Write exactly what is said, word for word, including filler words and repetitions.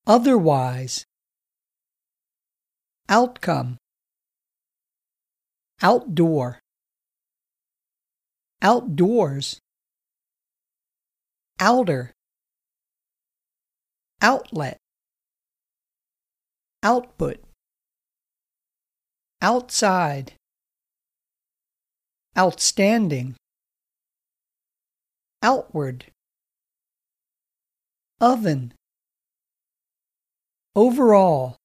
otherwise, outcome, outdoor, outdoors, outer, outlet, output, outside, outstanding, outward, oven, overall,